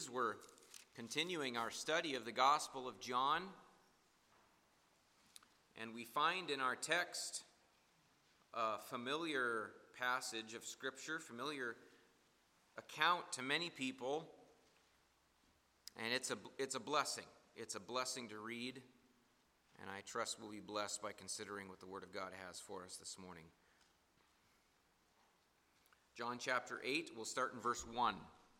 We're continuing our study of the Gospel of John, and we find in our text a familiar passage of Scripture, familiar account to many people, and it's a blessing. It's a blessing to read, and I trust we'll be blessed by considering what the Word of God has for us this morning. John chapter 8, we'll start in verse 1.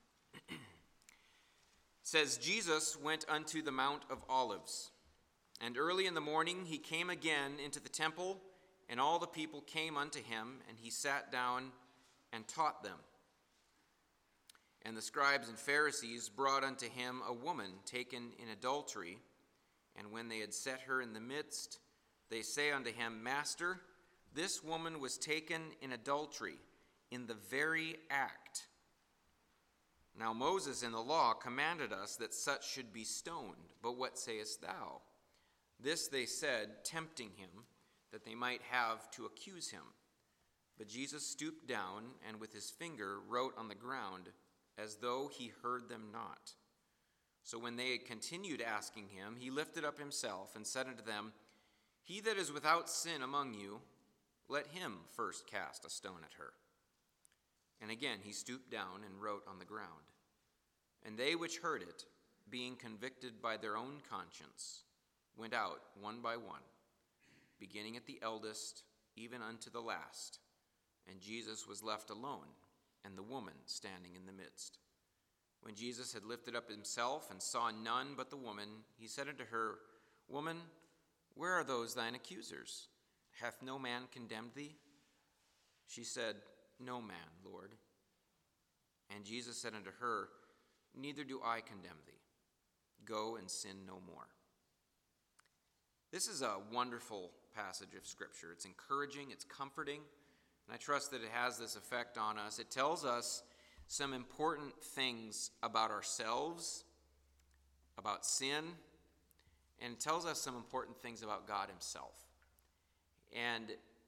It says, Jesus went unto the Mount of Olives, and early in the morning he came again into the temple, and all the people came unto him, and he sat down and taught them. And the scribes and Pharisees brought unto him a woman taken in adultery, and when they had set her in the midst, they say unto him, Master, this woman was taken in adultery, in the very act. Now Moses in the law commanded us that such should be stoned, but what sayest thou? This they said, tempting him, that they might have to accuse him. But Jesus stooped down, and with his finger wrote on the ground, as though he heard them not. So when they had continued asking him, he lifted up himself, and said unto them, He that is without sin among you, let him first cast a stone at her. And again he stooped down and wrote on the ground. And they which heard it, being convicted by their own conscience, went out one by one, beginning at the eldest, even unto the last. And Jesus was left alone, and the woman standing in the midst. When Jesus had lifted up himself and saw none but the woman, he said unto her, Woman, where are those thine accusers? Hath no man condemned thee? She said, No man, Lord. And Jesus said unto her, Neither do I condemn thee. Go and sin no more. This is a wonderful passage of Scripture. It's encouraging, it's comforting, and I trust that it has this effect on us. It tells us some important things about ourselves, about sin, and it tells us some important things about God himself. And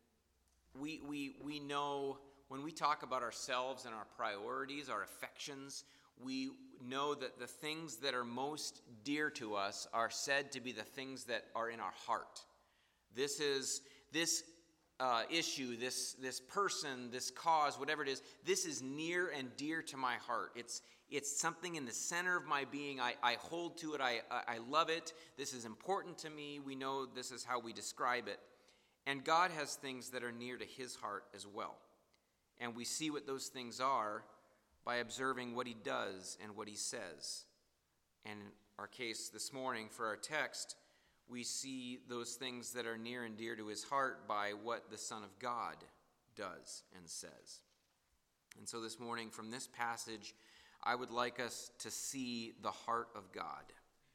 we know when we talk about ourselves and our priorities, our affections, we know that the things that are most dear to us are said to be the things that are in our heart. This issue, this person, this cause, whatever it is, this is near and dear to my heart. It's something in the center of my being. I hold to it. I love it. This is important to me. We know this is how we describe it. And God has things that are near to his heart as well. And we see what those things are by observing what he does and what he says. And in our case this morning for our text, we see those things that are near and dear to his heart by what the Son of God does and says. And so this morning from this passage, I would like us to see the heart of God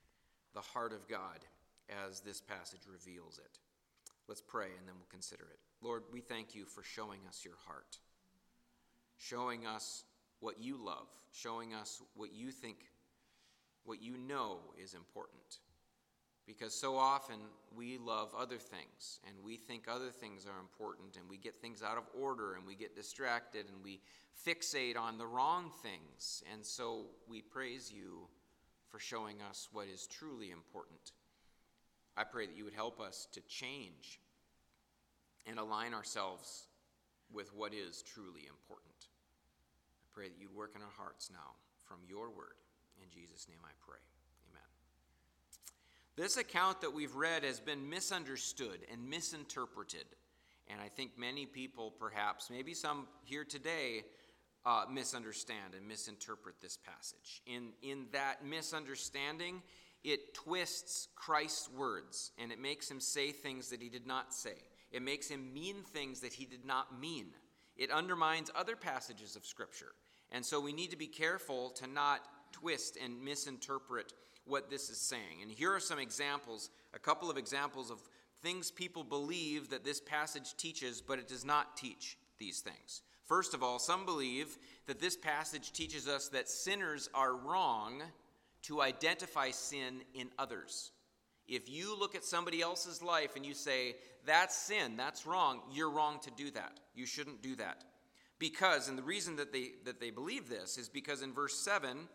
as this passage reveals it. Let's pray and then we'll consider it. Lord, we thank you for showing us your heart, showing us what you love, showing us what you think, what you know is important. Because so often we love other things, and we think other things are important, and we get things out of order, and we get distracted, and we fixate on the wrong things. And so we praise you for showing us what is truly important. I pray that you would help us to change and align ourselves with what is truly important. I pray that you'd work in our hearts now from your word. In Jesus' name I pray. Amen. This account that we've read has been misunderstood and misinterpreted. And I think many people perhaps, maybe some here today, misunderstand and misinterpret this passage. In that misunderstanding, it twists Christ's words, and it makes him say things that he did not say. It makes him mean things that he did not mean. It undermines other passages of Scripture. And so we need to be careful to not twist and misinterpret what this is saying. And here are some examples, a couple of examples of things people believe that this passage teaches, but it does not teach these things. First of all, some believe that this passage teaches us that sinners are wrong to identify sin in others. If you look at somebody else's life and you say, that's sin, that's wrong, you're wrong to do that. You shouldn't do that. Because, and the reason that they believe this is because in verse 7,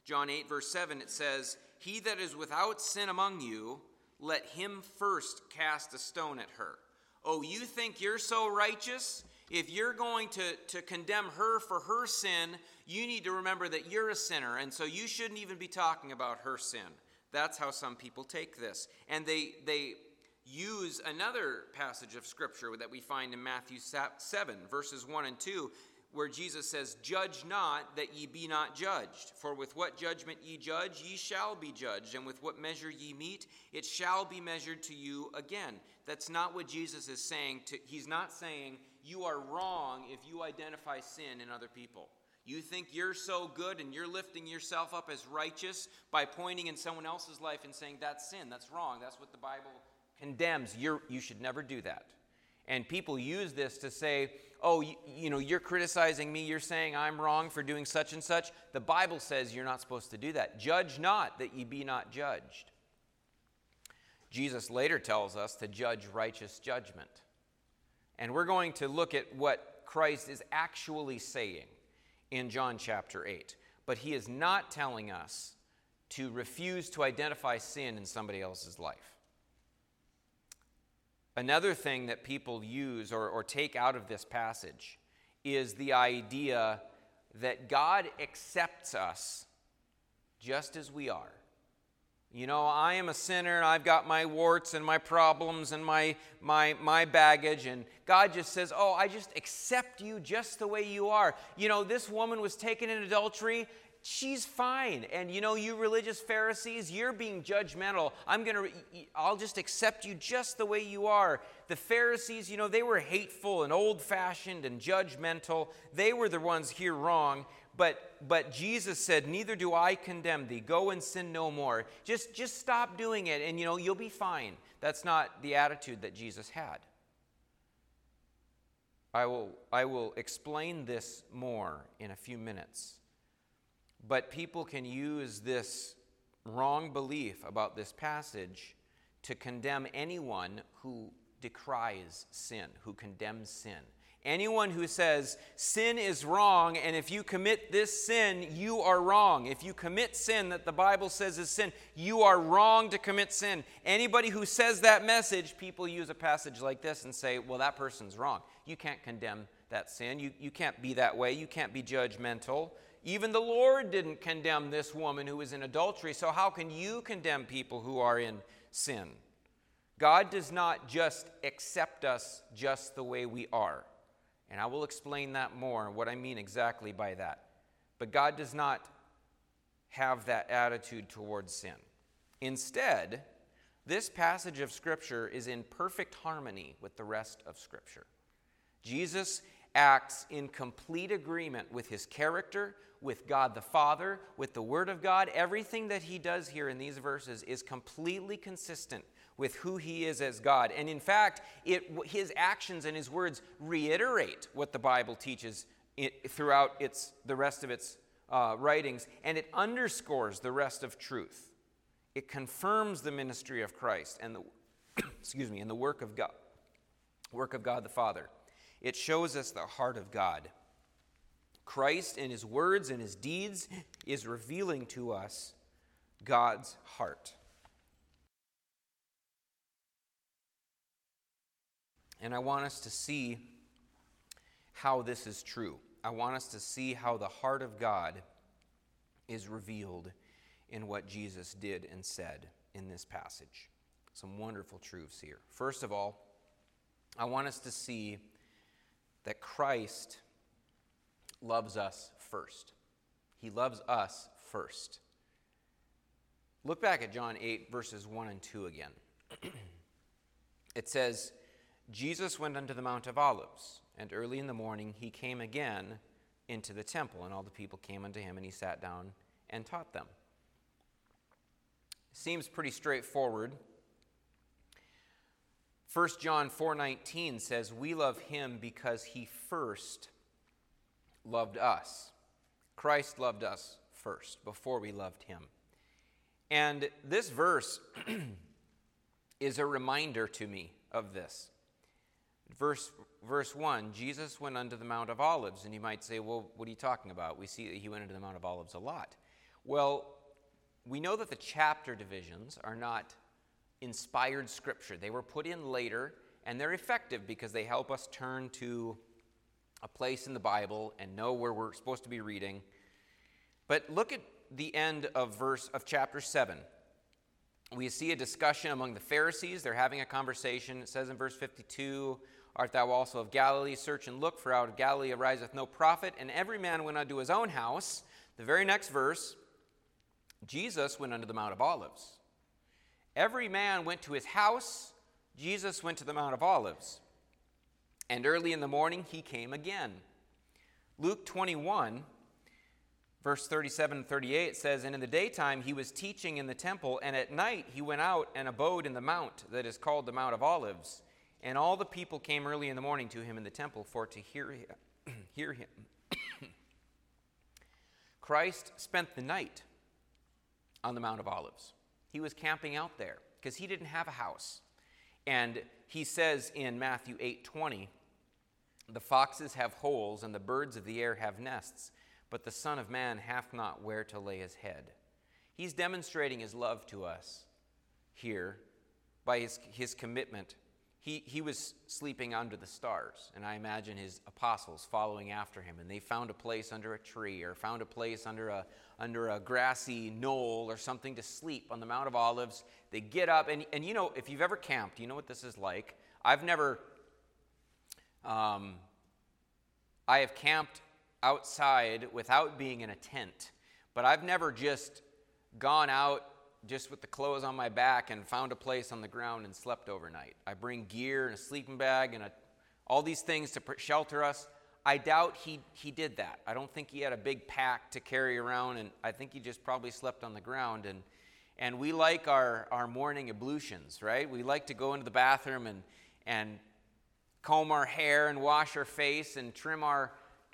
John 8, verse 7, it says, "He that is without sin among you, let him first cast a stone at her." Oh, you think you're so righteous? If you're going to condemn her for her sin, you need to remember that you're a sinner, and so you shouldn't even be talking about her sin. That's how some people take this. And they use another passage of Scripture that we find in Matthew 7, verses 1 and 2, where Jesus says, "Judge not, that ye be not judged. For with what judgment ye judge, ye shall be judged. And with what measure ye mete, it shall be measured to you again." That's not what Jesus is saying. He's not saying you are wrong if you identify sin in other people. You think you're so good and you're lifting yourself up as righteous by pointing in someone else's life and saying that's sin, that's wrong, that's what the Bible condemns. You should never do that. And people use this to say, oh, you're criticizing me, you're saying I'm wrong for doing such and such. The Bible says you're not supposed to do that. Judge not, that ye be not judged. Jesus later tells us to judge righteous judgment. And we're going to look at what Christ is actually saying in John chapter 8. But he is not telling us to refuse to identify sin in somebody else's life. Another thing that people use or take out of this passage is the idea that God accepts us just as we are. I am a sinner, and I've got my warts and my problems and my baggage, and God just says, oh, I just accept you just the way you are. This woman was taken in adultery. She's fine. And you religious Pharisees, you're being judgmental. I'll just accept you just the way you are. The Pharisees, they were hateful and old-fashioned and judgmental. They were the ones here wrong. But Jesus said, neither do I condemn thee. Go and sin no more. Just stop doing it, and you'll be fine. That's not the attitude that Jesus had. I will explain this more in a few minutes. But people can use this wrong belief about this passage to condemn anyone who decries sin, who condemns sin. Anyone who says sin is wrong, and if you commit this sin, you are wrong. If you commit sin that the Bible says is sin, you are wrong to commit sin. Anybody who says that message, people use a passage like this and say, well, that person's wrong. You can't condemn that sin. You can't be that way. You can't be judgmental. Even the Lord didn't condemn this woman who was in adultery, so how can you condemn people who are in sin? God does not just accept us just the way we are. And I will explain that more, what I mean exactly by that. But God does not have that attitude towards sin. Instead, this passage of Scripture is in perfect harmony with the rest of Scripture. Jesus acts in complete agreement with his character, with God the Father, with the Word of God. Everything that he does here in these verses is completely consistent with who he is as God. And in fact, his actions and his words reiterate what the Bible teaches throughout the rest of its writings, and it underscores the rest of truth. It confirms the ministry of Christ and the work of God the Father. It shows us the heart of God. Christ, in his words and his deeds, is revealing to us God's heart. And I want us to see how this is true. I want us to see how the heart of God is revealed in what Jesus did and said in this passage. Some wonderful truths here. First of all, I want us to see that Christ loves us first. He loves us first. Look back at John 8, verses 1 and 2 again. It says, Jesus went unto the Mount of Olives, and early in the morning he came again into the temple, and all the people came unto him, and he sat down and taught them. Seems pretty straightforward. 1 John 4:19 says, we love him because he first loved us. Christ loved us first, before we loved him. And this verse is a reminder to me of this. Verse 1, Jesus went unto the Mount of Olives. And you might say, well, what are you talking about? We see that he went into the Mount of Olives a lot. Well, we know that the chapter divisions are not inspired scripture. They were put in later, and they're effective because they help us turn to a place in the Bible and know where we're supposed to be reading. But look at the end of chapter 7. We see a discussion among the Pharisees. They're having a conversation. It says in verse 52, "Art thou also of Galilee? Search and look, for out of Galilee ariseth no prophet. And every man went unto his own house." The very next verse, Jesus went unto the Mount of Olives. Every man went to his house. Jesus went to the Mount of Olives. And early in the morning he came again. Luke 21, verse 37 and 38 says, "And in the daytime he was teaching in the temple, and at night he went out and abode in the mount that is called the Mount of Olives. And all the people came early in the morning to him in the temple for to hear him." Christ spent the night on the Mount of Olives. He was camping out there because he didn't have a house. And he says in Matthew 8:20, "The foxes have holes and the birds of the air have nests, but the Son of Man hath not where to lay his head." He's demonstrating his love to us here by his commitment. He was sleeping under the stars, and I imagine his apostles following after him, and they found a place under a tree or found a place under a grassy knoll or something to sleep on the Mount of Olives. They get up, and you know, if you've ever camped, you know what this is like. I have camped outside without being in a tent, but I've never just gone out just with the clothes on my back and found a place on the ground and slept overnight. I bring gear and a sleeping bag and all these things to shelter us. I doubt he did that. I don't think he had a big pack to carry around, and I think he just probably slept on the ground. And we like our morning ablutions, right? We like to go into the bathroom and comb our hair and wash our face and trim our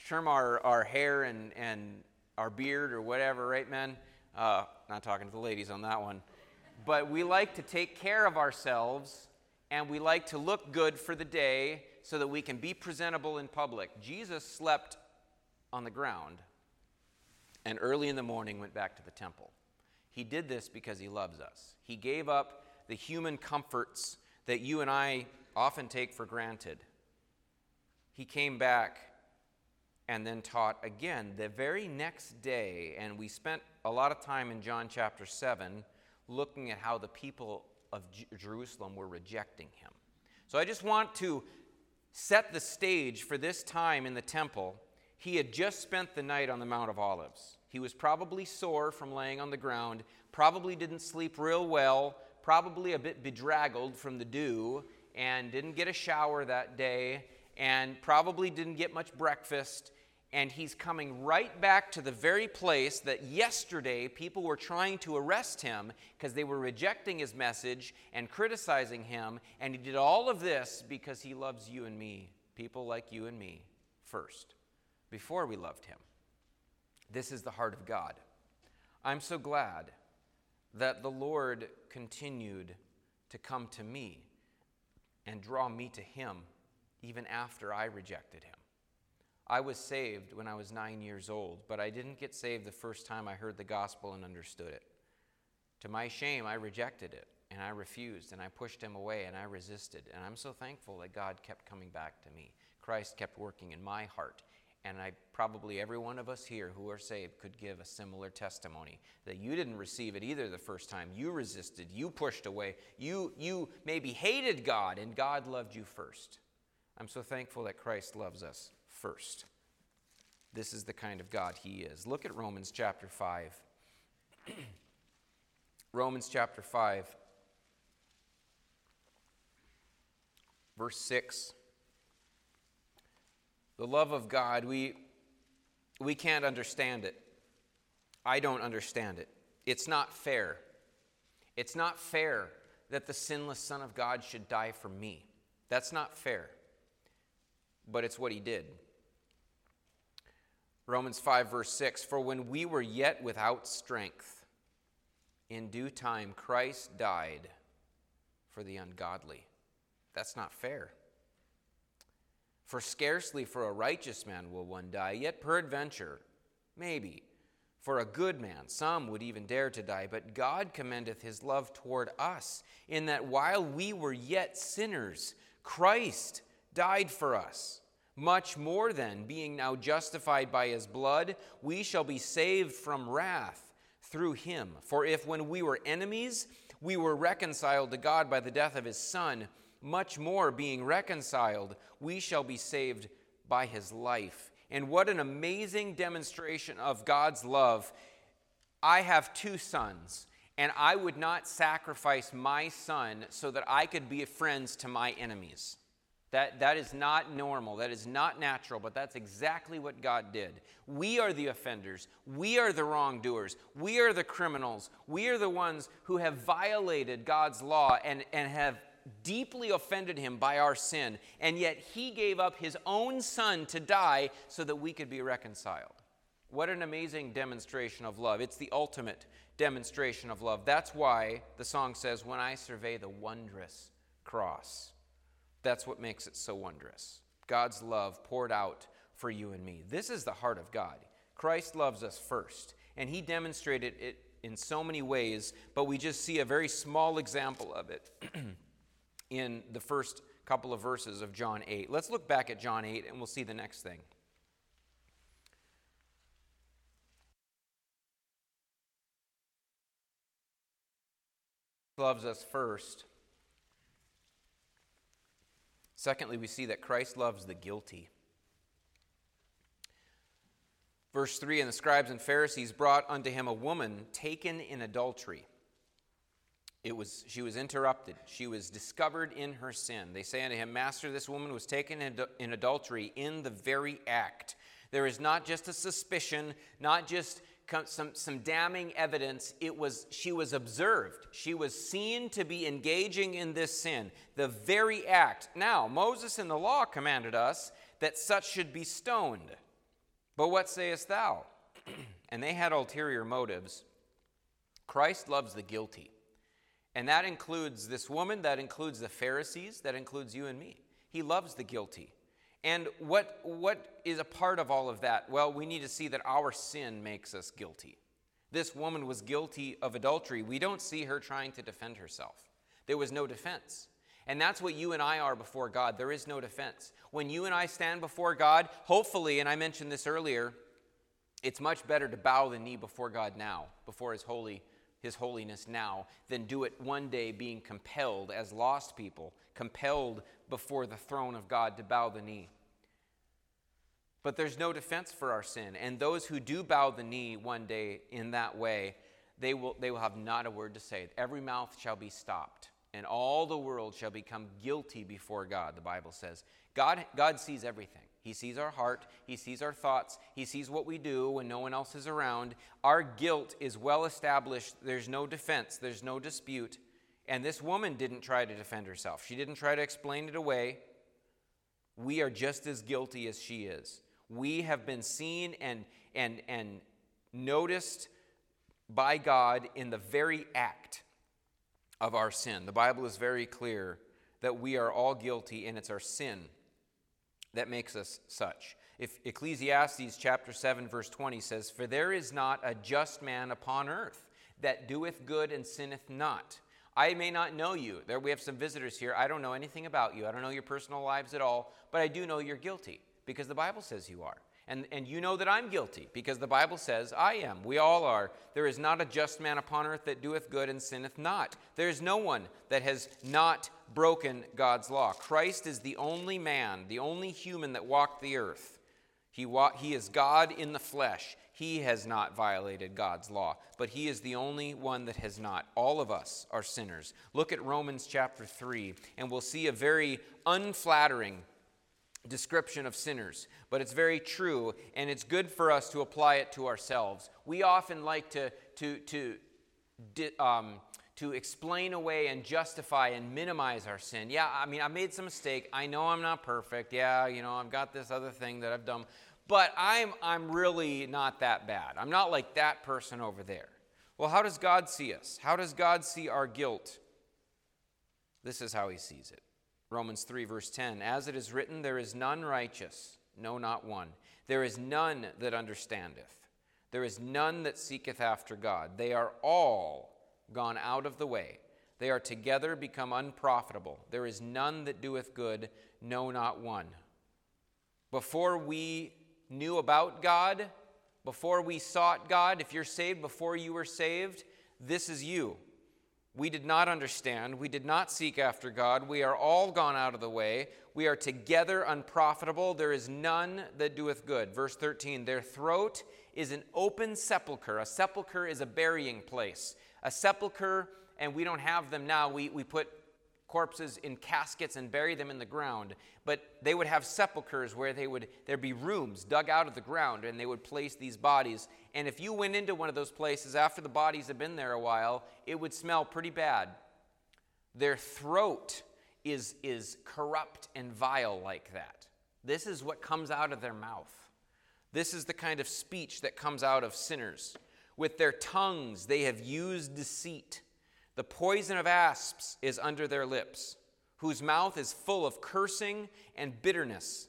hair and our beard or whatever, right, men? Not talking to the ladies on that one. But we like to take care of ourselves, and we like to look good for the day so that we can be presentable in public. Jesus slept on the ground and early in the morning went back to the temple. He did this because he loves us. He gave up the human comforts that you and I often take for granted. He came back and then taught again the very next day, and we spent a lot of time in John chapter 7 looking at how the people of Jerusalem were rejecting him. So I just want to set the stage for this time in the temple. He had just spent the night on the Mount of Olives. He was probably sore from laying on the ground, probably didn't sleep real well, probably a bit bedraggled from the dew, and didn't get a shower that day, and probably didn't get much breakfast. And he's coming right back to the very place that yesterday people were trying to arrest him because they were rejecting his message and criticizing him. And he did all of this because he loves you and me, people like you and me, first, before we loved him. This is the heart of God. I'm so glad that the Lord continued to come to me and draw me to him even after I rejected him. I was saved when I was 9 years old, but I didn't get saved the first time I heard the gospel and understood it. To my shame, I rejected it, and I refused, and I pushed him away, and I resisted. And I'm so thankful that God kept coming back to me. Christ kept working in my heart. And probably every one of us here who are saved could give a similar testimony that you didn't receive it either the first time. You resisted, you pushed away, you maybe hated God, and God loved you first. I'm so thankful that Christ loves us first. This is the kind of God he is. Look at Romans chapter 5. Romans chapter 5, verse 6. The love of God, we can't understand it. I don't understand it. It's not fair. It's not fair that the sinless Son of God should die for me. That's not fair. But it's what he did. Romans 5, verse 6, "For when we were yet without strength, in due time Christ died for the ungodly." That's not fair. "For scarcely for a righteous man will one die, yet peradventure, maybe, for a good man. Some would even dare to die. But God commendeth his love toward us, in that while we were yet sinners, Christ died for us. Much more then, being now justified by his blood, we shall be saved from wrath through him. For if when we were enemies, we were reconciled to God by the death of his Son, much more being reconciled, we shall be saved by his life. And what an amazing demonstration of God's love. I have 2 sons, and I would not sacrifice my son so that I could be friends to my enemies. That is not normal. That is not natural, but that's exactly what God did. We are the offenders. We are the wrongdoers. We are the criminals. We are the ones who have violated God's law and have deeply offended him by our sin. And yet he gave up his own son to die so that we could be reconciled. What an amazing demonstration of love. It's the ultimate demonstration of love. That's why the song says, when I survey the wondrous cross. That's what makes it so wondrous. God's love poured out for you and me. This is the heart of God. Christ loves us first, and he demonstrated it in so many ways, but we just see a very small example of it in the first couple of verses of John 8. Let's look back at John 8, and we'll see the next thing. Loves us first. Secondly, we see that Christ loves the guilty. Verse 3, and the scribes and Pharisees brought unto him a woman taken in adultery. She was interrupted. She was discovered in her sin. They say unto him, Master, this woman was taken in adultery in the very act. There is not just a suspicion, not just some damning evidence. She was observed. She was seen to be engaging in this sin, the very act. Now, Moses in the law commanded us that such should be stoned. But what sayest thou? And they had ulterior motives. Christ loves the guilty. And that includes this woman, that includes the Pharisees, that includes you and me. He loves the guilty. And what is a part of all of that? Well, we need to see that our sin makes us guilty. This woman was guilty of adultery. We don't see her trying to defend herself. There was no defense. And that's what you and I are before God. There is no defense. When you and I stand before God, hopefully, and I mentioned this earlier, it's much better to bow the knee before God now, before His holiness now, than do it one day being compelled as lost people, compelled before the throne of God to bow the knee. But there's no defense for our sin. And those who do bow the knee one day in that way, they will have not a word to say. Every mouth shall be stopped, and all the world shall become guilty before God, the Bible says. God sees everything. He sees our heart. He sees our thoughts. He sees what we do when no one else is around. Our guilt is well established. There's no defense. There's no dispute. And this woman didn't try to defend herself. She didn't try to explain it away. We are just as guilty as she is. We have been seen and noticed by God in the very act of our sin. The Bible is very clear that we are all guilty, and it's our sin that makes us such. If Ecclesiastes chapter 7 verse 20 says, For there is not a just man upon earth that doeth good and sinneth not. I may not know you. There we have some visitors here. I don't know anything about you. I don't know your personal lives at all, but I do know you're guilty because the Bible says you are. And you know that I'm guilty because the Bible says I am. We all are. There is not a just man upon earth that doeth good and sinneth not. There is no one that has not broken God's law. Christ is the only man, the only human that walked the earth. He is God in the flesh. He has not violated God's law, but he is the only one that has not. All of us are sinners. Look at Romans chapter 3, and we'll see a very unflattering description of sinners, but it's very true, and it's good for us to apply it to ourselves. We often like to explain away and justify and minimize our sin. Yeah, I mean, I made some mistake. I know I'm not perfect. Yeah, I've got this other thing that I've done, but I'm really not that bad. I'm not like that person over there. Well, how does God see us? How does God see our guilt? This is how he sees it. Romans 3 verse 10, As it is written, there is none righteous, no, not one. There is none that understandeth. There is none that seeketh after God. They are all gone out of the way. They are together become unprofitable. There is none that doeth good, no, not one. Before we knew about God, before we sought God, if you're saved, before you were saved, this is you. We did not understand. We did not seek after God. We are all gone out of the way. We are together unprofitable. There is none that doeth good. Verse 13, their throat is an open sepulcher. A sepulcher is a burying place. A sepulcher, and we don't have them now. We put corpses in caskets and bury them in the ground. But they would have sepulchers where there'd be rooms dug out of the ground, and they would place these bodies. And if you went into one of those places after the bodies had been there a while, it would smell pretty bad. Their throat is corrupt and vile like that. This is what comes out of their mouth. This is the kind of speech that comes out of sinners. With their tongues they have used deceit. The poison of asps is under their lips, whose mouth is full of cursing and bitterness.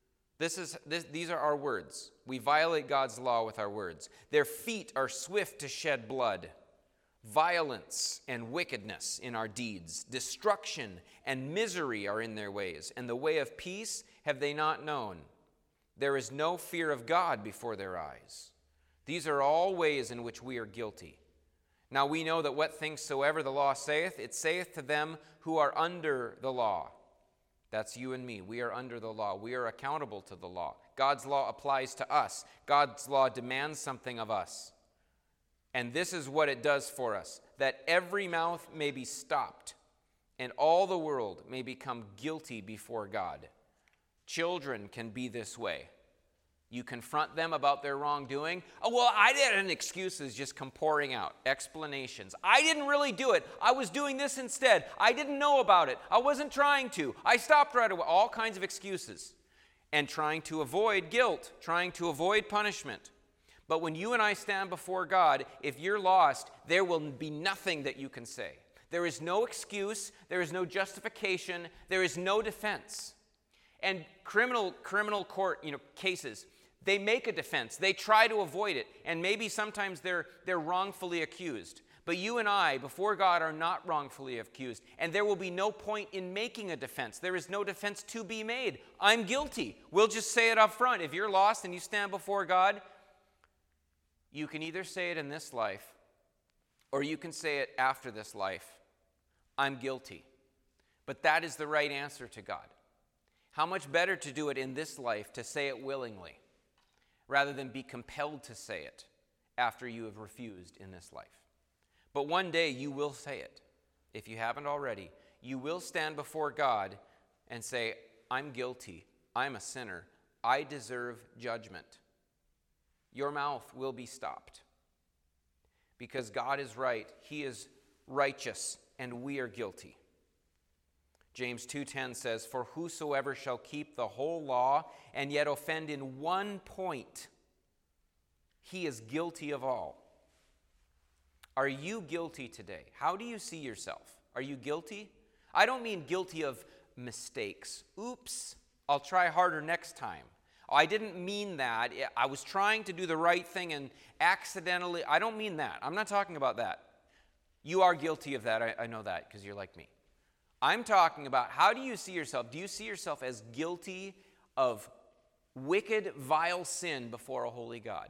These are our words. We violate God's law with our words. Their feet are swift to shed blood. Violence and wickedness in our deeds. Destruction and misery are in their ways, and the way of peace have they not known. There is no fear of God before their eyes. These are all ways in which we are guilty. Now we know that what things soever the law saith, it saith to them who are under the law. That's you and me. We are under the law. We are accountable to the law. God's law applies to us. God's law demands something of us. And this is what it does for us, that every mouth may be stopped, and all the world may become guilty before God. Children can be this way. You confront them about their wrongdoing. Oh, well, I didn't. Excuses just come pouring out. Explanations. I didn't really do it. I was doing this instead. I didn't know about it. I wasn't trying to. I stopped right away. All kinds of excuses. And trying to avoid guilt, trying to avoid punishment. But when you and I stand before God, if you're lost, there will be nothing that you can say. There is no excuse. There is no justification. There is no defense. And criminal court, cases, they make a defense. They try to avoid it. And maybe sometimes they're wrongfully accused. But you and I, before God, are not wrongfully accused. And there will be no point in making a defense. There is no defense to be made. I'm guilty. We'll just say it up front. If you're lost and you stand before God, you can either say it in this life, or you can say it after this life. I'm guilty. But that is the right answer to God. How much better to do it in this life, to say it willingly, rather than be compelled to say it after you have refused in this life. But one day you will say it. If you haven't already, you will stand before God and say, I'm guilty. I'm a sinner. I deserve judgment. Your mouth will be stopped. Because God is right. He is righteous, and we are guilty. James 2:10 says, for whosoever shall keep the whole law and yet offend in one point, he is guilty of all. Are you guilty today? How do you see yourself? Are you guilty? I don't mean guilty of mistakes. Oops, I'll try harder next time. I didn't mean that. I was trying to do the right thing and accidentally. I don't mean that. I'm not talking about that. You are guilty of that. I know that because you're like me. I'm talking about, how do you see yourself? Do you see yourself as guilty of wicked, vile sin before a holy God?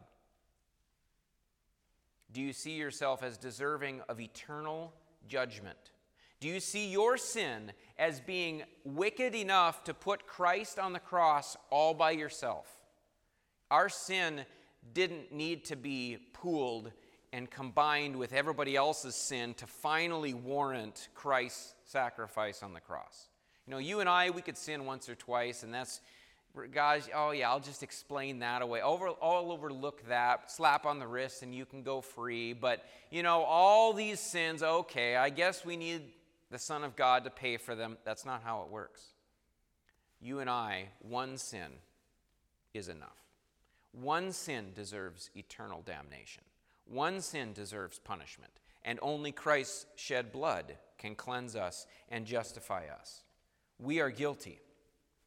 Do you see yourself as deserving of eternal judgment? Do you see your sin as being wicked enough to put Christ on the cross all by yourself? Our sin didn't need to be pooled and combined with everybody else's sin to finally warrant Christ's sacrifice on the cross. You and I, we could sin once or twice, and that's, guys, oh yeah, I'll just explain that away. I'll overlook that, slap on the wrist, and you can go free. But, all these sins, okay, I guess we need the Son of God to pay for them. That's not how it works. You and I, one sin is enough. One sin deserves eternal damnation. One sin deserves punishment, and only Christ's shed blood can cleanse us and justify us. We are guilty.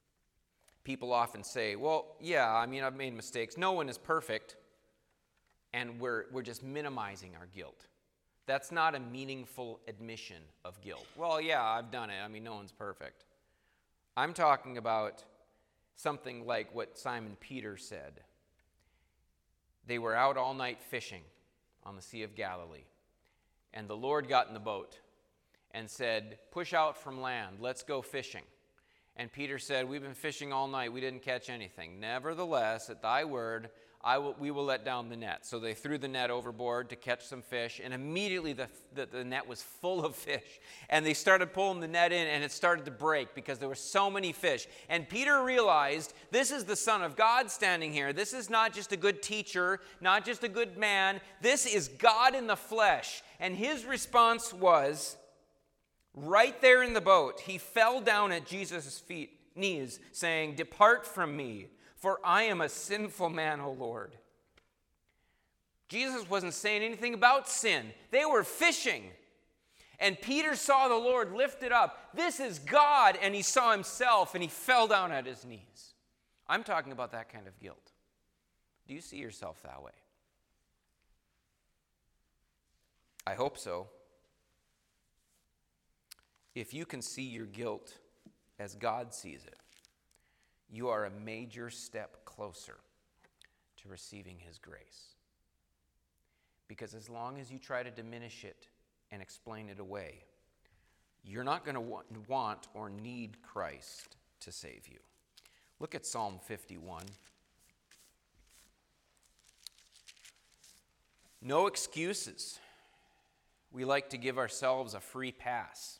People often say, well, yeah, I've made mistakes. No one is perfect. and we're just minimizing our guilt. That's not a meaningful admission of guilt. Well, yeah, I've done it. I mean, no one's perfect. I'm talking about something like what Simon Peter said. They were out all night fishing on the Sea of Galilee, and the Lord got in the boat and said, "Push out from land, let's go fishing." And Peter said, "We've been fishing all night, we didn't catch anything. Nevertheless, at thy word, we will let down the net." So they threw the net overboard to catch some fish, and immediately the net was full of fish. And they started pulling the net in, and it started to break because there were so many fish. And Peter realized, this is the Son of God standing here. This is not just a good teacher, not just a good man. This is God in the flesh. And his response was, right there in the boat, he fell down at Jesus' knees, saying, "Depart from me, for I am a sinful man, O Lord." Jesus wasn't saying anything about sin. They were fishing. And Peter saw the Lord lifted up. This is God. And he saw himself, and he fell down at his knees. I'm talking about that kind of guilt. Do you see yourself that way? I hope so. If you can see your guilt as God sees it, you are a major step closer to receiving his grace. Because as long as you try to diminish it and explain it away, you're not going to want or need Christ to save you. Look at Psalm 51. No excuses. We like to give ourselves a free pass.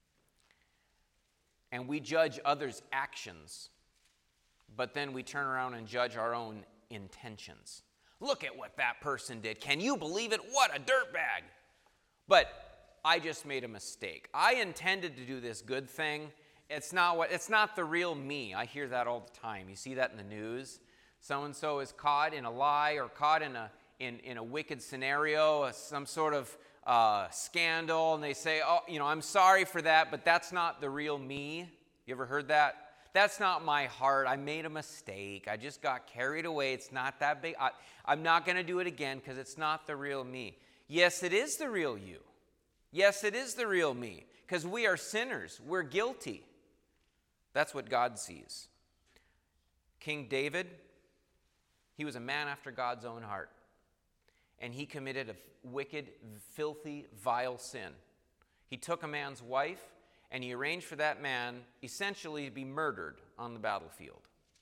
And we judge others' actions, but then we turn around and judge our own intentions. Look at what that person did. Can you believe it? What a dirtbag. But I just made a mistake. I intended to do this good thing. It's not the real me. I hear that all the time. You see that in the news. So-and-so is caught in a lie or caught in a wicked scenario, some sort of scandal, and they say, "Oh, I'm sorry for that, but that's not the real me." You ever heard that? That's not my heart. I made a mistake. I just got carried away. It's not that big. I'm not going to do it again because it's not the real me. Yes, it is the real you. Yes, it is the real me because we are sinners. We're guilty. That's what God sees. King David, he was a man after God's own heart. And he committed a wicked, filthy, vile sin. He took a man's wife, and he arranged for that man essentially to be murdered on the battlefield.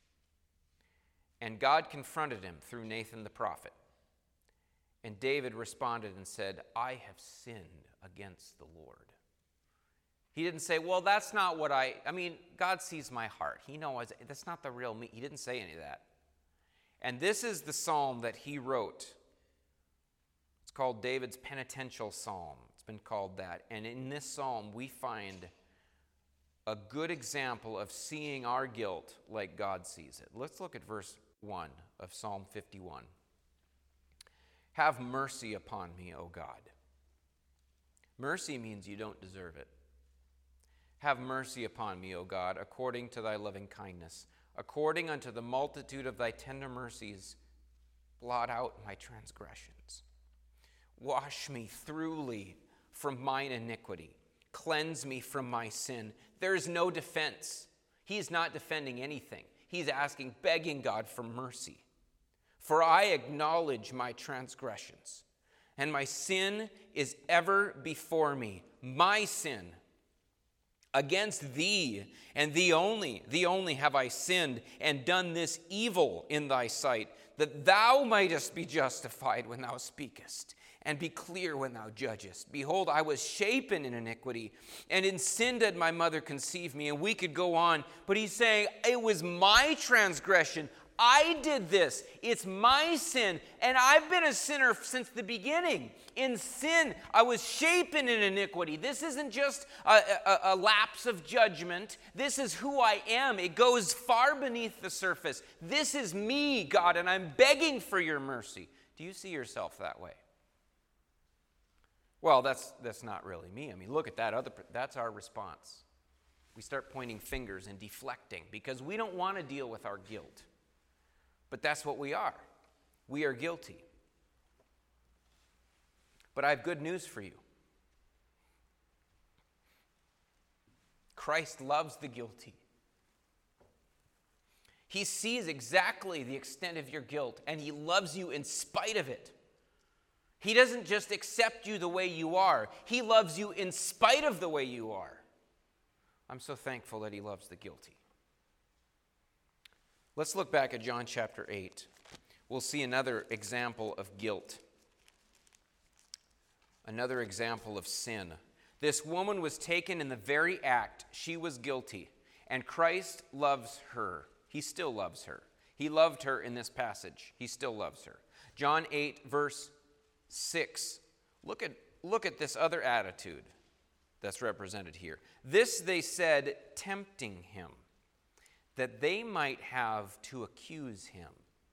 And God confronted him through Nathan the prophet. And David responded and said, "I have sinned against the Lord." He didn't say, "Well, that's not what God sees my heart. He knows that's not the real me." He didn't say any of that. And this is the psalm that he wrote. It's called David's penitential psalm. It's been called that. And in this psalm, we find a good example of seeing our guilt like God sees it. Let's look at verse 1 of Psalm 51. "Have mercy upon me, O God." Mercy means you don't deserve it. "Have mercy upon me, O God, according to thy loving kindness. According unto the multitude of thy tender mercies, blot out my transgressions. Wash me thoroughly from mine iniquity. Cleanse me from my sin." There is no defense. He's not defending anything. He's asking, begging God for mercy. "For I acknowledge my transgressions, and my sin is ever before me." My sin. "Against thee, and thee only have I sinned, and done this evil in thy sight, that thou mightest be justified when thou speakest, and be clear when thou judgest. Behold, I was shapen in iniquity, and in sin did my mother conceive me." And we could go on, but he's saying, it was my transgression. I did this. It's my sin, and I've been a sinner since the beginning. In sin, I was shapen in iniquity. This isn't just a lapse of judgment. This is who I am. It goes far beneath the surface. This is me, God, and I'm begging for your mercy. Do you see yourself that way? Well, that's not really me. I mean, look at that. That's our response. We start pointing fingers and deflecting because we don't want to deal with our guilt. But that's what we are. We are guilty. But I have good news for you. Christ loves the guilty. He sees exactly the extent of your guilt, and he loves you in spite of it. He doesn't just accept you the way you are. He loves you in spite of the way you are. I'm so thankful that he loves the guilty. Let's look back at John chapter 8. We'll see another example of guilt. Another example of sin. This woman was taken in the very act. She was guilty. And Christ loves her. He still loves her. He loved her in this passage. He still loves her. John 8, verse 6. Look at this other attitude that's represented here. This they said, tempting him, that they might have to accuse him.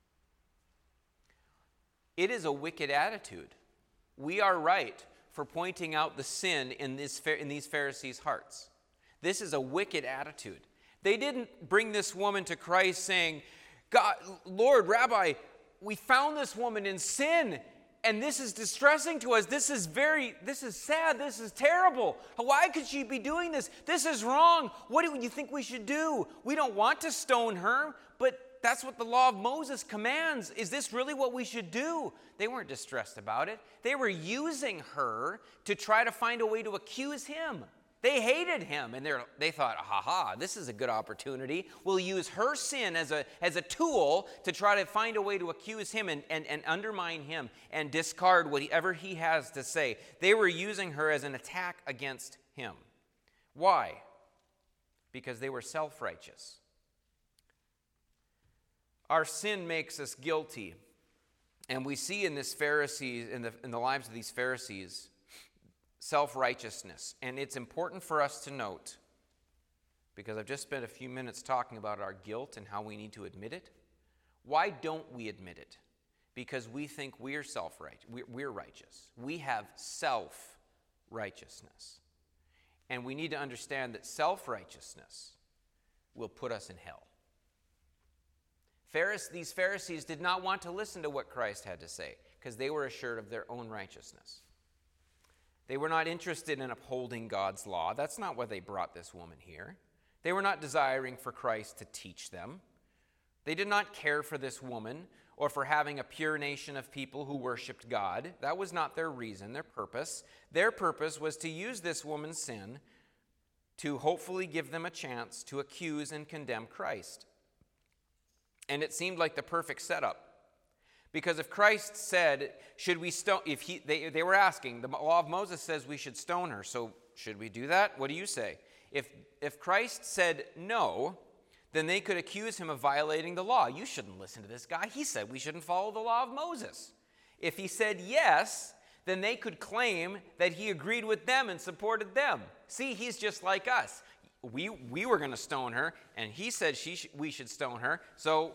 It is a wicked attitude. We are right for pointing out the sin in these Pharisees' hearts. This is a wicked attitude. They didn't bring this woman to Christ saying, God, Lord, Rabbi, we found this woman in sin, and this is distressing to us. This is sad. This is terrible. Why could she be doing this? This is wrong. What do you think we should do? We don't want to stone her, but that's what the law of Moses commands. Is this really what we should do? They weren't distressed about it. They were using her to try to find a way to accuse him. They hated him, and they thought, this is a good opportunity. We'll use her sin as a tool to try to find a way to accuse him and undermine him and discard whatever he has to say. They were using her as an attack against him. Why? Because they were self-righteous. Our sin makes us guilty, and we see in the lives of these Pharisees, self-righteousness. And it's important for us to note, because I've just spent a few minutes talking about our guilt and how we need to admit it. Why don't we admit it? Because we think we're we're righteous. We have self-righteousness. And we need to understand that self-righteousness will put us in hell. These Pharisees did not want to listen to what Christ had to say because they were assured of their own righteousness. They were not interested in upholding God's law. That's not why they brought this woman here. They were not desiring for Christ to teach them. They did not care for this woman or for having a pure nation of people who worshiped God. That was not their reason, their purpose. Their purpose was to use this woman's sin to hopefully give them a chance to accuse and condemn Christ. And it seemed like the perfect setup. Because if Christ said, should we stone, they were asking, the law of Moses says we should stone her, so should we do that? What do you say? If Christ said no, then they could accuse him of violating the law. You shouldn't listen to this guy. He said we shouldn't follow the law of Moses. If he said yes, then they could claim that he agreed with them and supported them. See, he's just like us. We were going to stone her, and he said we should stone her, so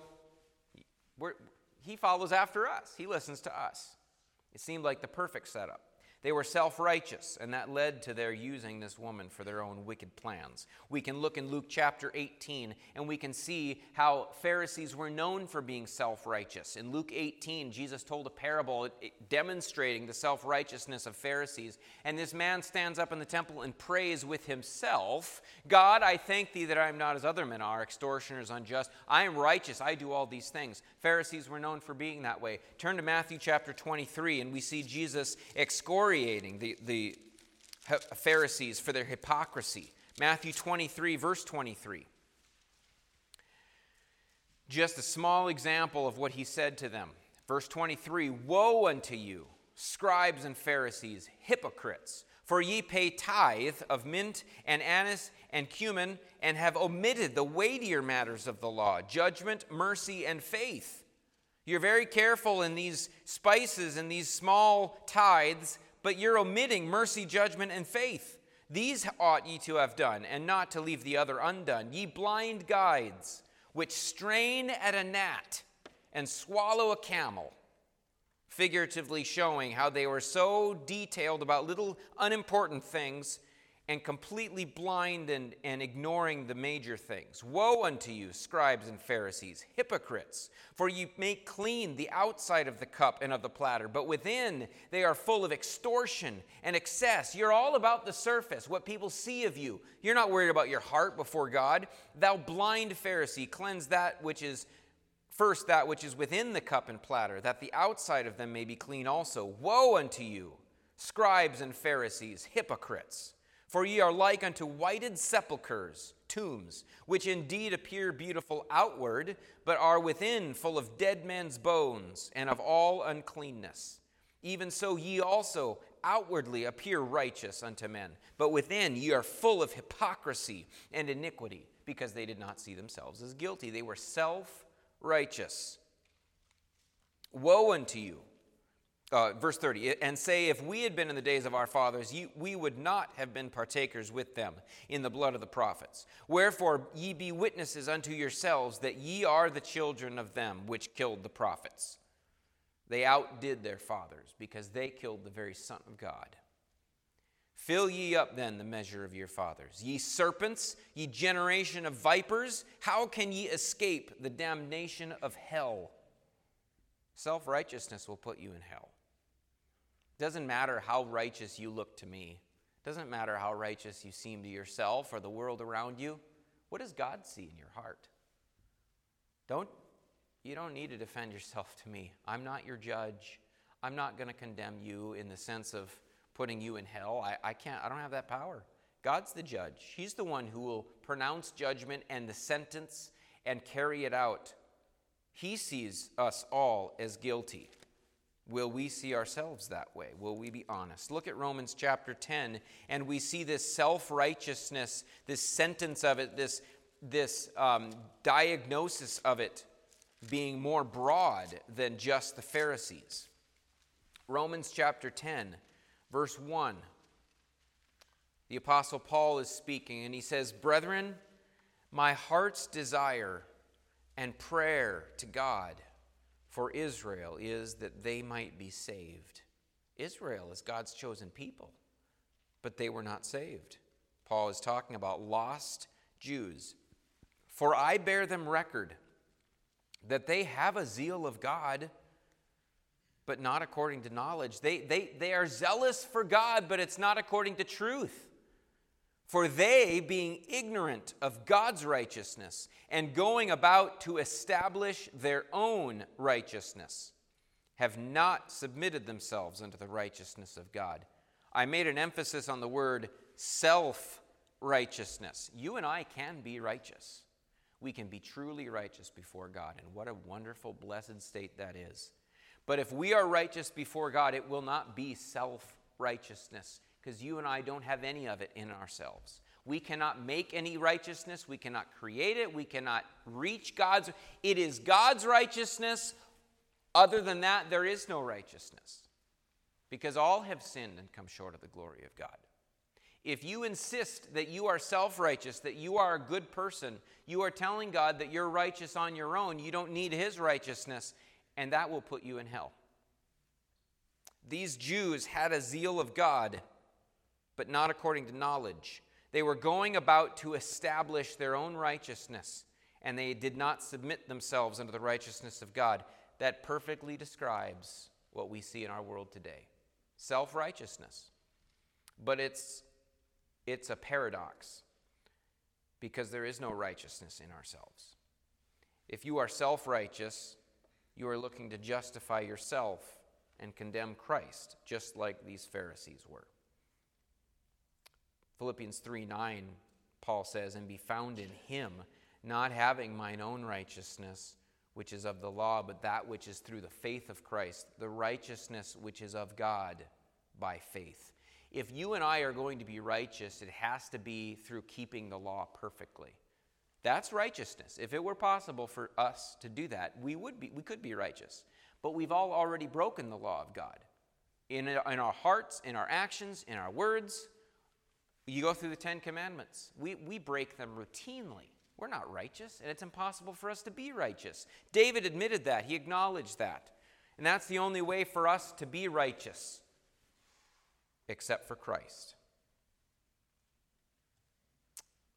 he follows after us. He listens to us. It seemed like the perfect setup. They were self-righteous, and that led to their using this woman for their own wicked plans. We can look in Luke chapter 18, and we can see how Pharisees were known for being self-righteous. In Luke 18, Jesus told a parable demonstrating the self-righteousness of Pharisees. And this man stands up in the temple and prays with himself, God, I thank thee that I am not as other men are, extortioners, unjust. I am righteous. I do all these things. Pharisees were known for being that way. Turn to Matthew chapter 23, and we see Jesus excoriating the Pharisees for their hypocrisy. Matthew 23, verse 23. Just a small example of what he said to them. Verse 23, woe unto you, scribes and Pharisees, hypocrites, for ye pay tithe of mint and anise and cumin, and have omitted the weightier matters of the law, judgment, mercy, and faith. You're very careful in these spices and these small tithes, but you're omitting mercy, judgment, and faith. These ought ye to have done, and not to leave the other undone. Ye blind guides, which strain at a gnat and swallow a camel, figuratively showing how they were so detailed about little unimportant things and completely blind and ignoring the major things. Woe unto you, scribes and Pharisees, hypocrites, for you make clean the outside of the cup and of the platter, but within they are full of extortion and excess. You're all about the surface, what people see of you. You're not worried about your heart before God. Thou blind Pharisee, cleanse that which is first that which is within the cup and platter, that the outside of them may be clean also. Woe unto you, scribes and Pharisees, hypocrites! For ye are like unto whited sepulchres, tombs, which indeed appear beautiful outward, but are within full of dead men's bones and of all uncleanness. Even so ye also outwardly appear righteous unto men, but within ye are full of hypocrisy and iniquity, because they did not see themselves as guilty. They were self-righteous. Woe unto you! Verse 30, and say, if we had been in the days of our fathers, we would not have been partakers with them in the blood of the prophets. Wherefore ye be witnesses unto yourselves that ye are the children of them which killed the prophets. They outdid their fathers, because they killed the very Son of God. Fill ye up then the measure of your fathers. Ye serpents, ye generation of vipers, how can ye escape the damnation of hell? Self-righteousness will put you in hell. Doesn't matter how righteous you look to me. Doesn't matter how righteous you seem to yourself or the world around you. What does God see in your heart? You don't need to defend yourself to me. I'm not your judge. I'm not going to condemn you in the sense of putting you in hell. I don't have that power. God's the judge. He's the one who will pronounce judgment and the sentence and carry it out. He sees us all as guilty. Will we see ourselves that way? Will we be honest? Look at Romans chapter 10, and we see this self-righteousness, this sentence of it, this diagnosis of it being more broad than just the Pharisees. Romans chapter 10, verse 1. The Apostle Paul is speaking, and he says, Brethren, my heart's desire and prayer to God for Israel is that they might be saved. Israel is God's chosen people, but they were not saved. Paul is talking about lost Jews. For I bear them record that they have a zeal of God, but not according to knowledge. They are zealous for God, but it's not according to truth. For they, being ignorant of God's righteousness and going about to establish their own righteousness, have not submitted themselves unto the righteousness of God. I made an emphasis on the word self-righteousness. You and I can be righteous. We can be truly righteous before God, and what a wonderful, blessed state that is. But if we are righteous before God, it will not be self-righteousness, because you and I don't have any of it in ourselves. We cannot make any righteousness. We cannot create it. We cannot reach God's. It is God's righteousness. Other than that, there is no righteousness, because all have sinned and come short of the glory of God. If you insist that you are self-righteous, that you are a good person, you are telling God that you're righteous on your own. You don't need His righteousness, and that will put you in hell. These Jews had a zeal of God, but not according to knowledge. They were going about to establish their own righteousness, and they did not submit themselves unto the righteousness of God. That perfectly describes what we see in our world today. Self-righteousness. But it's a paradox, because there is no righteousness in ourselves. If you are self-righteous, you are looking to justify yourself and condemn Christ, just like these Pharisees were. Philippians 3:9, Paul says, and be found in Him, not having mine own righteousness, which is of the law, but that which is through the faith of Christ, the righteousness which is of God by faith. If you and I are going to be righteous, it has to be through keeping the law perfectly. That's righteousness. If it were possible for us to do that, we could be righteous. But we've all already broken the law of God. In our hearts, in our actions, in our words. You go through the 10 Commandments. We break them routinely. We're not righteous, and it's impossible for us to be righteous. David admitted that. He acknowledged that. And that's the only way for us to be righteous, except for Christ.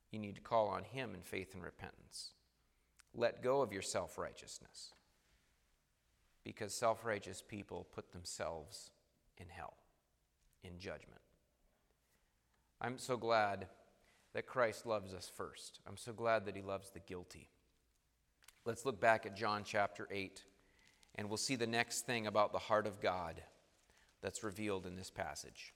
You need to call on him in faith and repentance. Let go of your self-righteousness, because self-righteous people put themselves in hell, in judgment. I'm so glad that Christ loves us first. I'm so glad that he loves the guilty. Let's look back at John chapter 8, and we'll see the next thing about the heart of God that's revealed in this passage.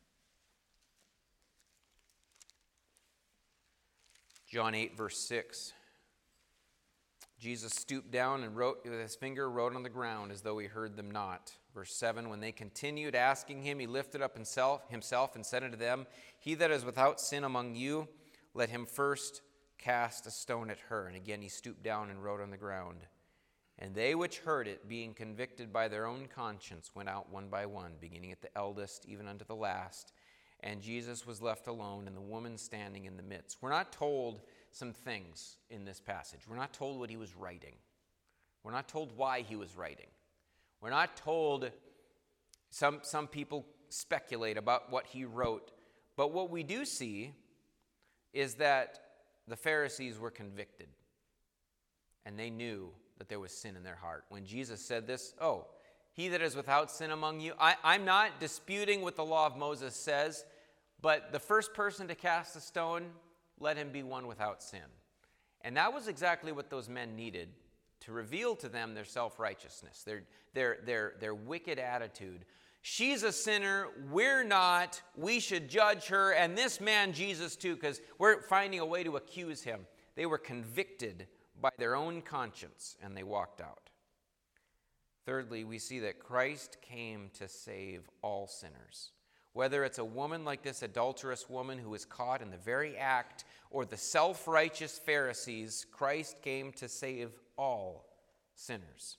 John 8, verse 6. Jesus stooped down and wrote with his finger, wrote on the ground as though he heard them not. Verse 7, when they continued asking him, he lifted up himself and said unto them, he that is without sin among you, let him first cast a stone at her. And again he stooped down and wrote on the ground. And they which heard it, being convicted by their own conscience, went out one by one, beginning at the eldest, even unto the last. And Jesus was left alone, and the woman standing in the midst. We're not told some things in this passage. We're not told what he was writing. We're not told why he was writing. We're not told, some people speculate about what he wrote. But what we do see is that the Pharisees were convicted, and they knew that there was sin in their heart. When Jesus said this, he that is without sin among you, I'm not disputing what the law of Moses says, but the first person to cast a stone, let him be one without sin. And that was exactly what those men needed to reveal to them their self-righteousness, their wicked attitude. She's a sinner, we're not, we should judge her, and this man Jesus too, because we're finding a way to accuse him. They were convicted by their own conscience, and they walked out. Thirdly, we see that Christ came to save all sinners. Whether it's a woman like this adulterous woman who was caught in the very act, or the self-righteous Pharisees, Christ came to save all sinners.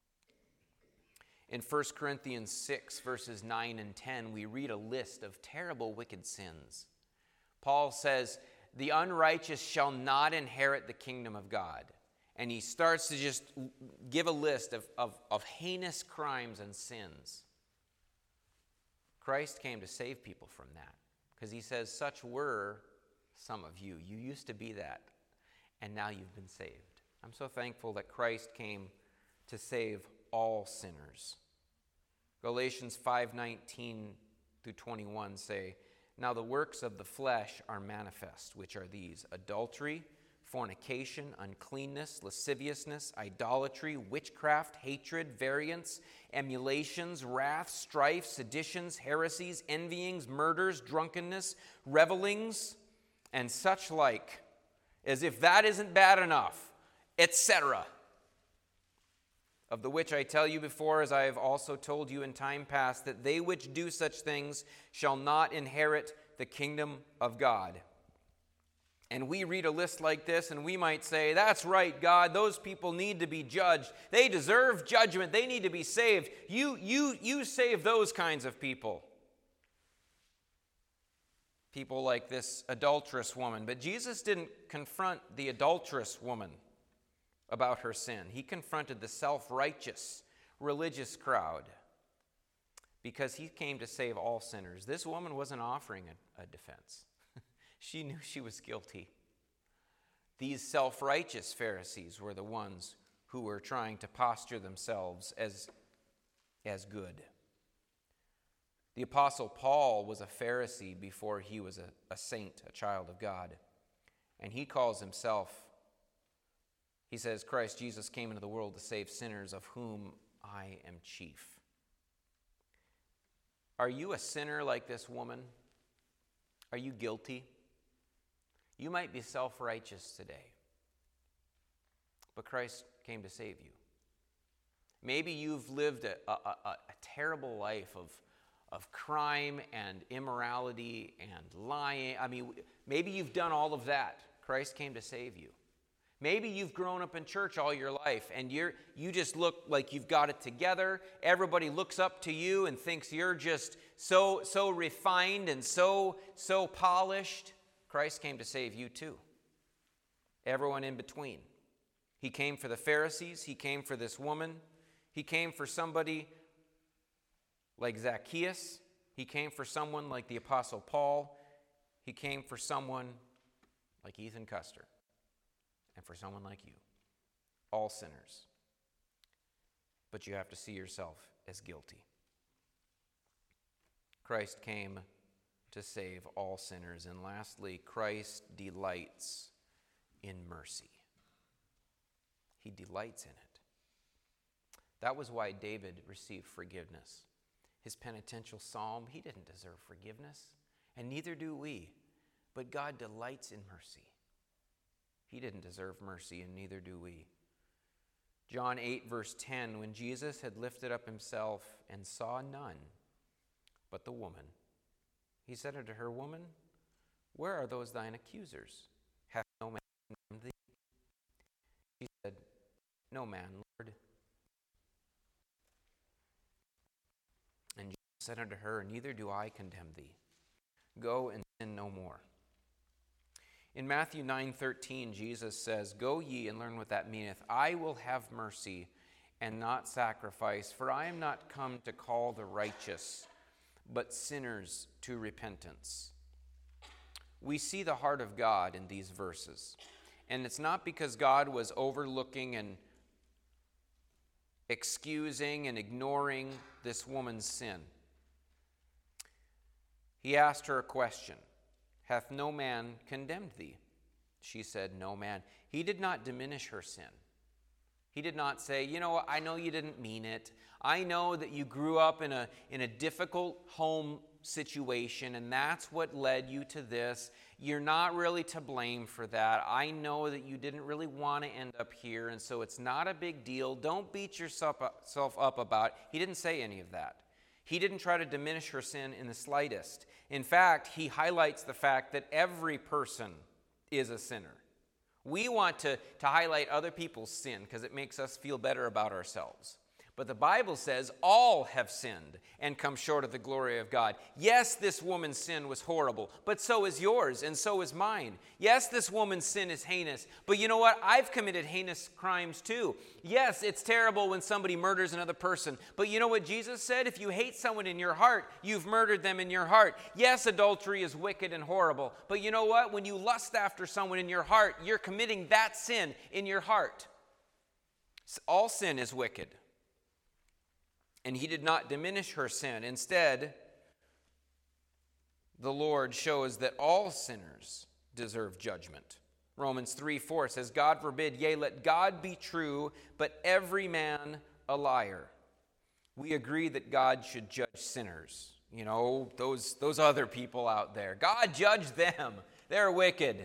In 1 Corinthians 6, verses 9 and 10, we read a list of terrible wicked sins. Paul says, the unrighteous shall not inherit the kingdom of God. And he starts to just give a list of heinous crimes and sins. Christ came to save people from that, because he says, such were some of you. You used to be that, and now you've been saved. I'm so thankful that Christ came to save all sinners. Galatians 5:19 through 21 say, now the works of the flesh are manifest, which are these: adultery, fornication, uncleanness, lasciviousness, idolatry, witchcraft, hatred, variance, emulations, wrath, strife, seditions, heresies, envyings, murders, drunkenness, revelings, and such like, as if that isn't bad enough, etc. Of the which I tell you before, as I have also told you in time past, that they which do such things shall not inherit the kingdom of God. And we read a list like this, and we might say, that's right, God, those people need to be judged. They deserve judgment. They need to be saved. You save those kinds of people. People like this adulterous woman. But Jesus didn't confront the adulterous woman about her sin. He confronted the self-righteous religious crowd, because he came to save all sinners. This woman wasn't offering a defense. She knew she was guilty. These self-righteous Pharisees were the ones who were trying to posture themselves as good. The Apostle Paul was a Pharisee before he was a saint, a child of God. And he calls himself, he says, Christ Jesus came into the world to save sinners, of whom I am chief. Are you a sinner like this woman? Are you guilty? You might be self-righteous today, but Christ came to save you. Maybe you've lived a terrible life of crime and immorality and lying. Maybe you've done all of that. Christ came to save you. Maybe you've grown up in church all your life and you just look like you've got it together. Everybody looks up to you and thinks you're just so refined and so polished. Christ came to save you too. Everyone in between. He came for the Pharisees. He came for this woman. He came for somebody like Zacchaeus. He came for someone like the Apostle Paul. He came for someone like Ethan Custer, and for someone like you, all sinners. But you have to see yourself as guilty. Christ came to save all sinners. And lastly, Christ delights in mercy. He delights in it. That was why David received forgiveness. His penitential psalm, he didn't deserve forgiveness, and neither do we. But God delights in mercy. He didn't deserve mercy, and neither do we. John 8, verse 10, when Jesus had lifted up himself and saw none but the woman, he said unto her, Woman, where are those thine accusers? Hath no man condemned thee? She said, No man, Lord. And Jesus said unto her, Neither do I condemn thee. Go and sin no more. In Matthew 9:13, Jesus says, Go ye and learn what that meaneth. I will have mercy and not sacrifice, for I am not come to call the righteous, but sinners to repentance. We see the heart of God in these verses. And it's not because God was overlooking and excusing and ignoring this woman's sin. He asked her a question. Hath no man condemned thee? She said, No man. He did not diminish her sin. He did not say, You know what, I know you didn't mean it. I know that you grew up in a difficult home situation, and that's what led you to this. You're not really to blame for that. I know that you didn't really want to end up here, and so it's not a big deal. Don't beat yourself up about it. He didn't say any of that. He didn't try to diminish her sin in the slightest. In fact, he highlights the fact that every person is a sinner. We want to highlight other people's sin because it makes us feel better about ourselves. But the Bible says all have sinned and come short of the glory of God. Yes, this woman's sin was horrible, but so is yours and so is mine. Yes, this woman's sin is heinous, but you know what? I've committed heinous crimes too. Yes, it's terrible when somebody murders another person, but you know what Jesus said? If you hate someone in your heart, you've murdered them in your heart. Yes, adultery is wicked and horrible, but you know what? When you lust after someone in your heart, you're committing that sin in your heart. All sin is wicked. And he did not diminish her sin. Instead, the Lord shows that all sinners deserve judgment. Romans 3:4 says, God forbid, yea, let God be true, but every man a liar. We agree that God should judge sinners. You know, those other people out there. God judge them. They're wicked.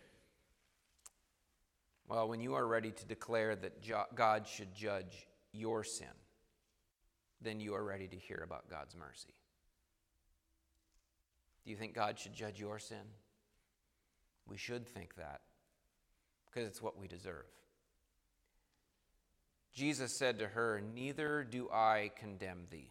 Well, when you are ready to declare that God should judge your sin, then you are ready to hear about God's mercy. Do you think God should judge your sin? We should think that, because it's what we deserve. Jesus said to her, Neither do I condemn thee.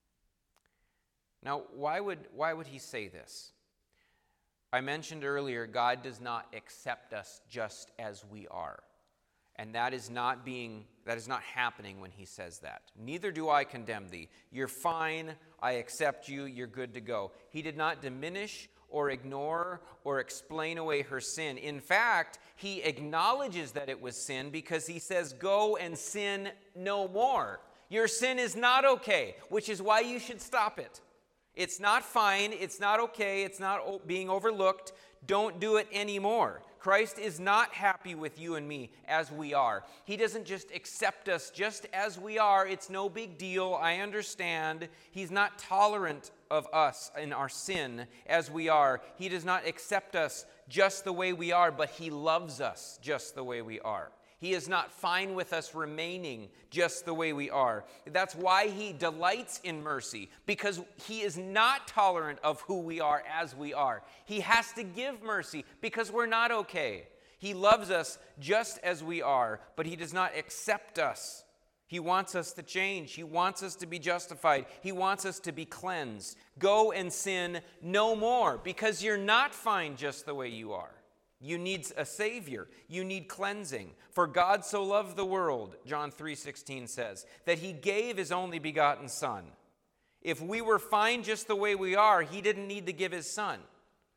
Now, why would he say this? I mentioned earlier, God does not accept us just as we are. And that is not happening when he says that. Neither do I condemn thee. You're fine. I accept you. You're good to go. He did not diminish or ignore or explain away her sin. In fact, he acknowledges that it was sin because he says, Go and sin no more. Your sin is not okay, which is why you should stop it. It's not fine. It's not okay. It's not being overlooked. Don't do it anymore. Christ is not happy with you and me as we are. He doesn't just accept us just as we are. It's no big deal. I understand. He's not tolerant of us in our sin as we are. He does not accept us just the way we are, but he loves us just the way we are. He is not fine with us remaining just the way we are. That's why he delights in mercy, because he is not tolerant of who we are as we are. He has to give mercy because we're not okay. He loves us just as we are, but he does not accept us. He wants us to change. He wants us to be justified. He wants us to be cleansed. Go and sin no more, because you're not fine just the way you are. You need a Savior. You need cleansing. For God so loved the world, John 3:16 says, that he gave his only begotten Son. If we were fine just the way we are, he didn't need to give his Son.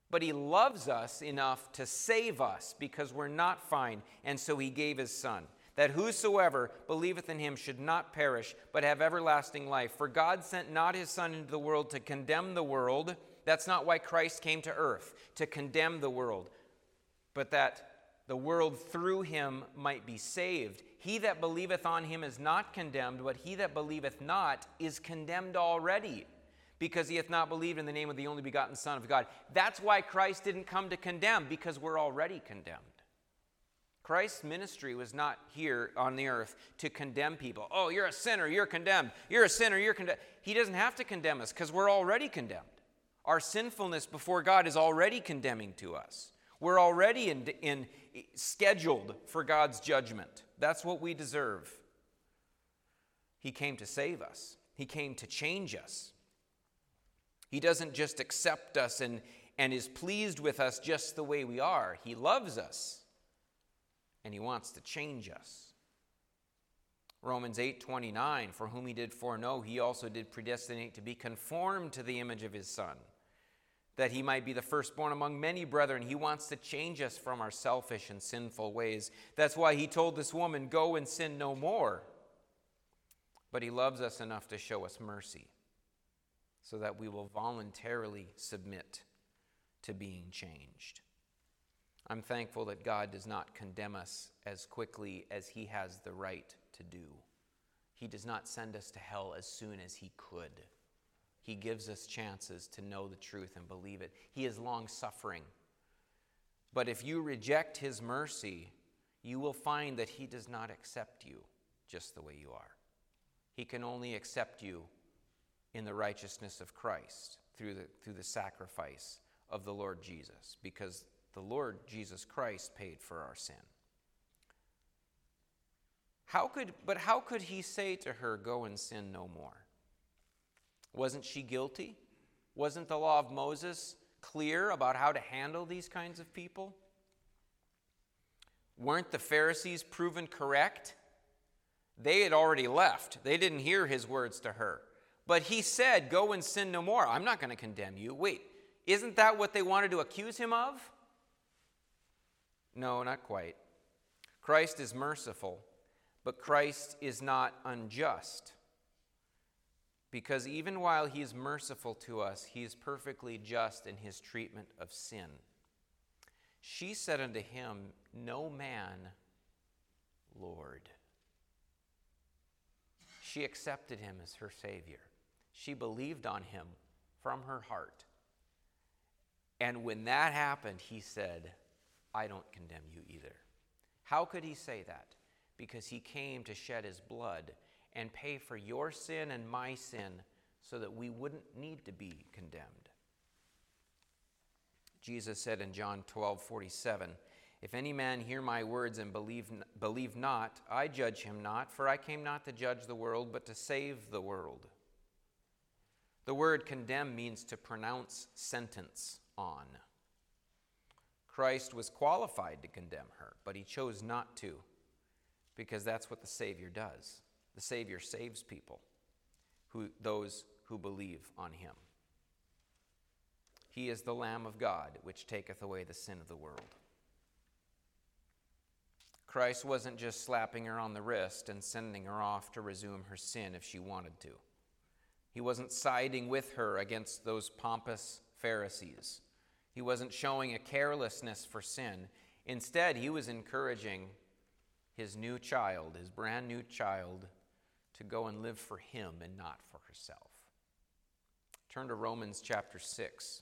But he loves us enough to save us because we're not fine, and so he gave his Son, that whosoever believeth in him should not perish, but have everlasting life. For God sent not his Son into the world to condemn the world. That's not why Christ came to earth, to condemn the world, but that the world through him might be saved. He that believeth on him is not condemned, but he that believeth not is condemned already, because he hath not believed in the name of the only begotten Son of God. That's why Christ didn't come to condemn, because we're already condemned. Christ's ministry was not here on the earth to condemn people. Oh, you're a sinner, you're condemned. You're a sinner, you're condemned. He doesn't have to condemn us because we're already condemned. Our sinfulness before God is already condemning to us. We're already scheduled for God's judgment. That's what we deserve. He came to save us. He came to change us. He doesn't just accept us and is pleased with us just the way we are. He loves us, and he wants to change us. Romans 8:29, for whom he did foreknow, he also did predestinate to be conformed to the image of his Son, that he might be the firstborn among many brethren. He wants to change us from our selfish and sinful ways. That's why he told this woman, go and sin no more. But he loves us enough to show us mercy, so that we will voluntarily submit to being changed. I'm thankful that God does not condemn us as quickly as he has the right to do. He does not send us to hell as soon as he could. He gives us chances to know the truth and believe it. He is long-suffering. But if you reject his mercy, you will find that he does not accept you just the way you are. He can only accept you in the righteousness of Christ through the sacrifice of the Lord Jesus, because the Lord Jesus Christ paid for our sin. How could he say to her, go and sin no more? Wasn't she guilty? Wasn't the law of Moses clear about how to handle these kinds of people? Weren't the Pharisees proven correct? They had already left. They didn't hear his words to her. But he said, go and sin no more. I'm not going to condemn you. Wait, isn't that what they wanted to accuse him of? No, not quite. Christ is merciful, but Christ is not unjust. Because even while he is merciful to us, he is perfectly just in his treatment of sin. She said unto him, no man, Lord. She accepted him as her Savior. She believed on him from her heart. And when that happened, he said, I don't condemn you either. How could he say that? Because he came to shed his blood and pay for your sin and my sin so that we wouldn't need to be condemned. Jesus said in John 12:47, if any man hear my words and believe not, I judge him not, for I came not to judge the world, but to save the world. The word condemn means to pronounce sentence on. Christ was qualified to condemn her, but he chose not to, because that's what the Savior does. The Savior saves people, those who believe on him. He is the Lamb of God, which taketh away the sin of the world. Christ wasn't just slapping her on the wrist and sending her off to resume her sin if she wanted to. He wasn't siding with her against those pompous Pharisees. He wasn't showing a carelessness for sin. Instead, he was encouraging his new child, his brand new child, to go and live for him and not for herself. Turn to Romans chapter 6.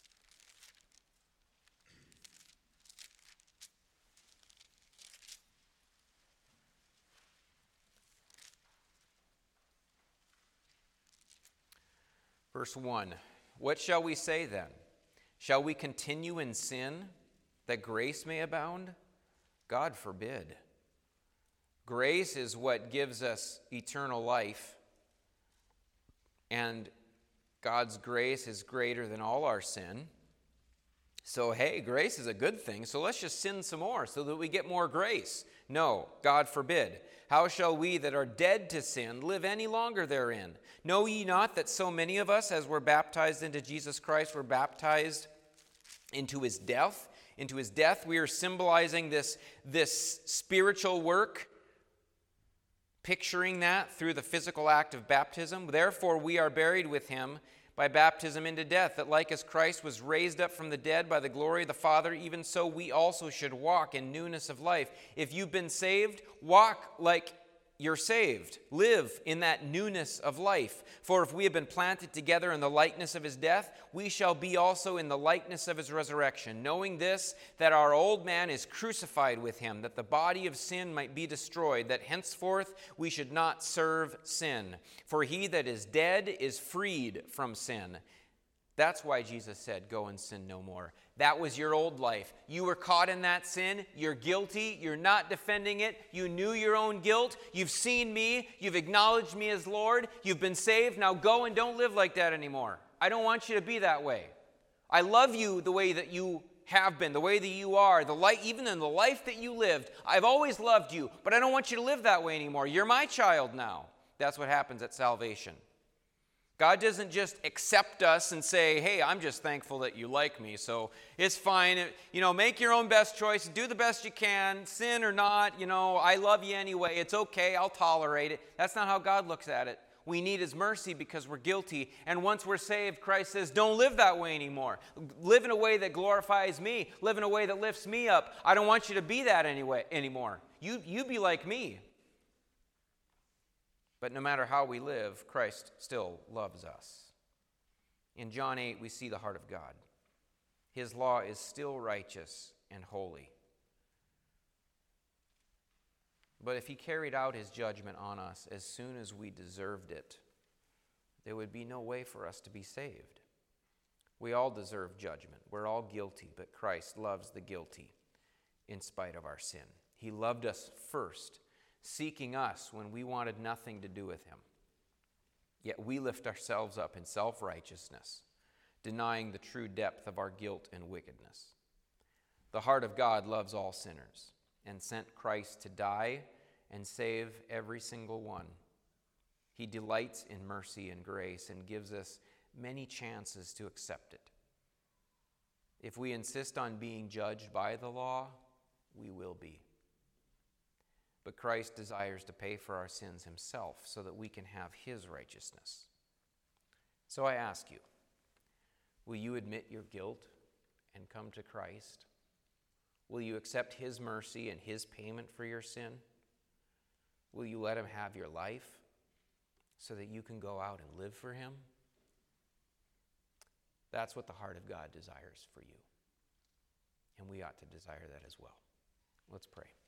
Verse 1, what shall we say then? Shall we continue in sin that grace may abound? God forbid. Grace is what gives us eternal life, and God's grace is greater than all our sin. So, hey, grace is a good thing, so let's just sin some more so that we get more grace. No, God forbid. How shall we that are dead to sin live any longer therein? Know ye not that so many of us, as were baptized into Jesus Christ, were baptized into his death. Into his death, we are symbolizing this spiritual work, picturing that through the physical act of baptism. Therefore, we are buried with him by baptism into death, that like as Christ was raised up from the dead by the glory of the Father, even so we also should walk in newness of life. If you've been saved, walk like you're saved. Live in that newness of life. For if we have been planted together in the likeness of his death, we shall be also in the likeness of his resurrection, knowing this, that our old man is crucified with him, that the body of sin might be destroyed, that henceforth we should not serve sin. For he that is dead is freed from sin. That's why Jesus said, go and sin no more. That was your old life. You were caught in that sin. You're guilty. You're not defending it. You knew your own guilt. You've seen me. You've acknowledged me as Lord. You've been saved. Now go and don't live like that anymore. I don't want you to be that way. I love you the way that you have been, the way that you are, even in the life that you lived. I've always loved you, but I don't want you to live that way anymore. You're my child now. That's what happens at salvation. God doesn't just accept us and say, hey, I'm just thankful that you like me, so it's fine. Make your own best choice. Do the best you can. Sin or not, I love you anyway. It's okay. I'll tolerate it. That's not how God looks at it. We need his mercy because we're guilty. And once we're saved, Christ says, don't live that way anymore. Live in a way that glorifies me. Live in a way that lifts me up. I don't want you to be that anymore. You be like me. But no matter how we live, Christ still loves us. In John 8, we see the heart of God. His law is still righteous and holy. But if he carried out his judgment on us as soon as we deserved it, there would be no way for us to be saved. We all deserve judgment. We're all guilty, but Christ loves the guilty in spite of our sin. He loved us first, seeking us when we wanted nothing to do with him. Yet we lift ourselves up in self-righteousness, denying the true depth of our guilt and wickedness. The heart of God loves all sinners and sent Christ to die and save every single one. He delights in mercy and grace and gives us many chances to accept it. If we insist on being judged by the law, we will be. But Christ desires to pay for our sins himself so that we can have his righteousness. So I ask you, will you admit your guilt and come to Christ? Will you accept his mercy and his payment for your sin? Will you let him have your life so that you can go out and live for him? That's what the heart of God desires for you. And we ought to desire that as well. Let's pray.